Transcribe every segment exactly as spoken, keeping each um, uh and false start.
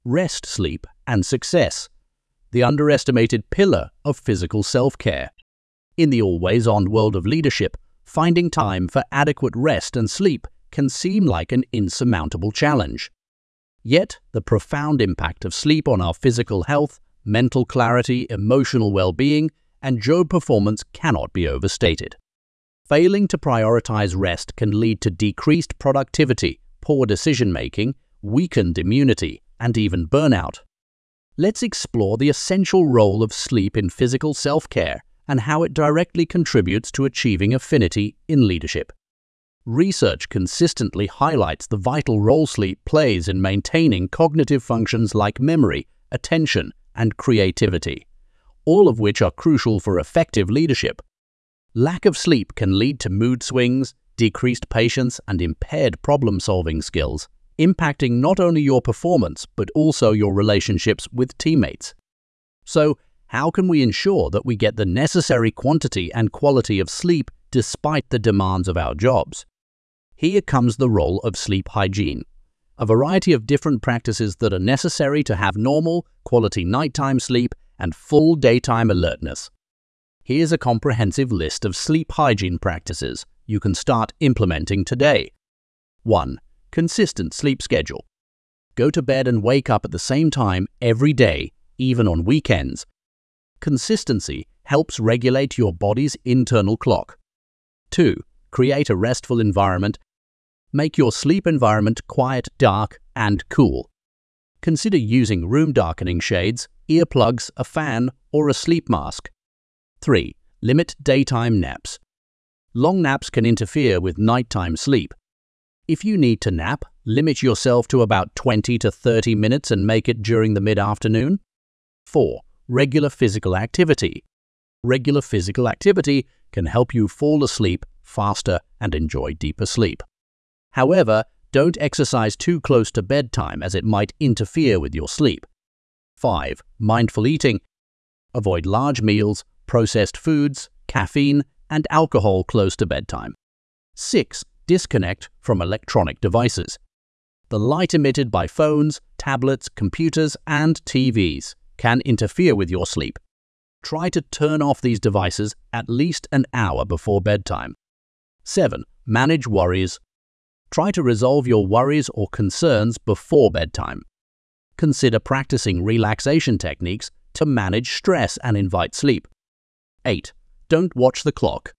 rest, sleep, and success, the underestimated pillar of physical self-care. In the always-on world of leadership, finding time for adequate rest and sleep can seem like an insurmountable challenge. Yet, the profound impact of sleep on our physical health, mental clarity, emotional well-being, and job performance cannot be overstated. Failing to prioritize rest can lead to decreased productivity, poor decision-making, weakened immunity, and even burnout. Let's explore the essential role of sleep in physical self-care and how it directly contributes to achieving affinity in leadership. Research consistently highlights the vital role sleep plays in maintaining cognitive functions like memory, attention, and creativity, all of which are crucial for effective leadership. Lack of sleep can lead to mood swings, decreased patience, and impaired problem-solving skills, impacting not only your performance but also your relationships with teammates. So, how can we ensure that we get the necessary quantity and quality of sleep despite the demands of our jobs? Here comes the role of sleep hygiene, a variety of different practices that are necessary to have normal, quality nighttime sleep and full daytime alertness. Here's a comprehensive list of sleep hygiene practices you can start implementing today. one. Consistent sleep schedule. Go to bed and wake up at the same time every day, even on weekends. Consistency helps regulate your body's internal clock. two. Create a restful environment. Make your sleep environment quiet, dark, and cool. Consider using room darkening shades, earplugs, a fan, or a sleep mask. three. Limit daytime naps. Long naps can interfere with nighttime sleep. If you need to nap, limit yourself to about twenty to thirty minutes and make it during the mid-afternoon. four. Regular physical activity. Regular physical activity can help you fall asleep faster and enjoy deeper sleep. However, don't exercise too close to bedtime as it might interfere with your sleep. five. Mindful eating. Avoid large meals, processed foods, caffeine, and alcohol close to bedtime. six. Disconnect from electronic devices. The light emitted by phones, tablets, computers, and T Vs can interfere with your sleep. Try to turn off these devices at least an hour before bedtime. seven. Manage worries. Try to resolve your worries or concerns before bedtime. Consider practicing relaxation techniques to manage stress and invite sleep. eight. Don't watch the clock.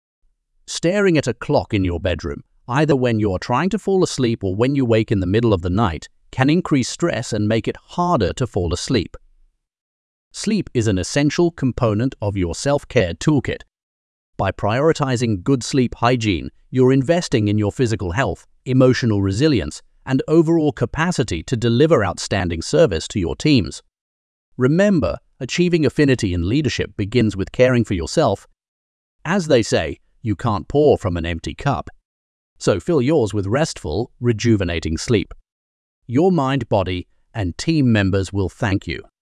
Staring at a clock in your bedroom, either when you are trying to fall asleep or when you wake in the middle of the night, can increase stress and make it harder to fall asleep. Sleep is an essential component of your self-care toolkit. By prioritizing good sleep hygiene, you're investing in your physical health, emotional resilience, and overall capacity to deliver outstanding service to your teams. Remember, achieving affinity in leadership begins with caring for yourself. As they say, you can't pour from an empty cup. So fill yours with restful, rejuvenating sleep. Your mind, body, and team members will thank you.